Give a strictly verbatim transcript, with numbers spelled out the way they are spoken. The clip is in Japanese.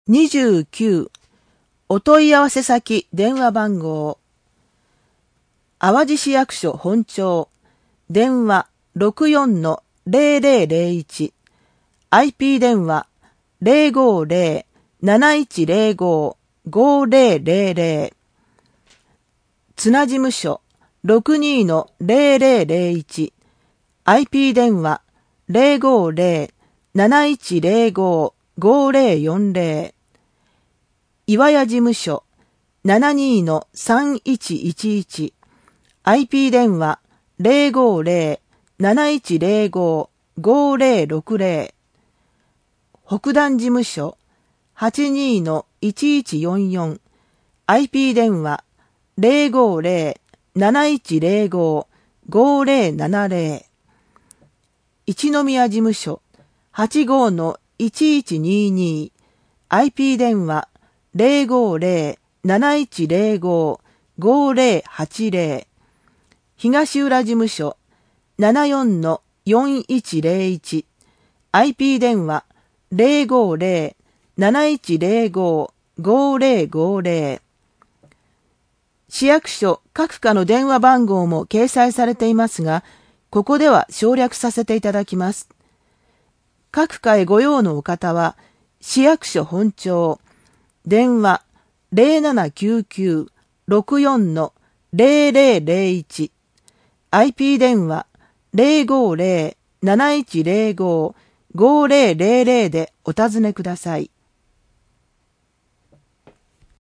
にじゅうきゅうお問い合わせ先電話番号淡路市役所本庁電話 ろくよんのゼロゼロゼロいち アイピー 電話 ゼロごゼロ なないちゼロご ごゼロゼロゼロ綱事務所 ろくにのゼロゼロゼロいち アイピー 電話 ゼロごゼロ なないちゼロご ごゼロよんゼロ岩屋事務所 ななにのさんいちいちいち アイピー 電話 ゼロごゼロ なないちゼロご ごゼロろくゼロ北段事務所 はちにのいちいちよんよん アイピー 電話 ゼロごゼロ なないちゼロご ごゼロななゼロ一宮事務所 はちごのいちいちにに アイピー 電話ゼロごゼロ なないちゼロご ごゼロはちゼロ東浦事務所 ななよんのよんいちゼロいち アイピー 電話ゼロごゼロ なないちゼロご ごゼロごゼロ市役所各課の電話番号も掲載されていますが、ここでは省略させていただきます。各課へご用のお方は、市役所本庁、電話 ゼロななきゅうきゅう ろくよんのゼロゼロゼロいち、アイピー 電話ゼロごゼロ なないちゼロご ごゼロゼロゼロでお尋ねください。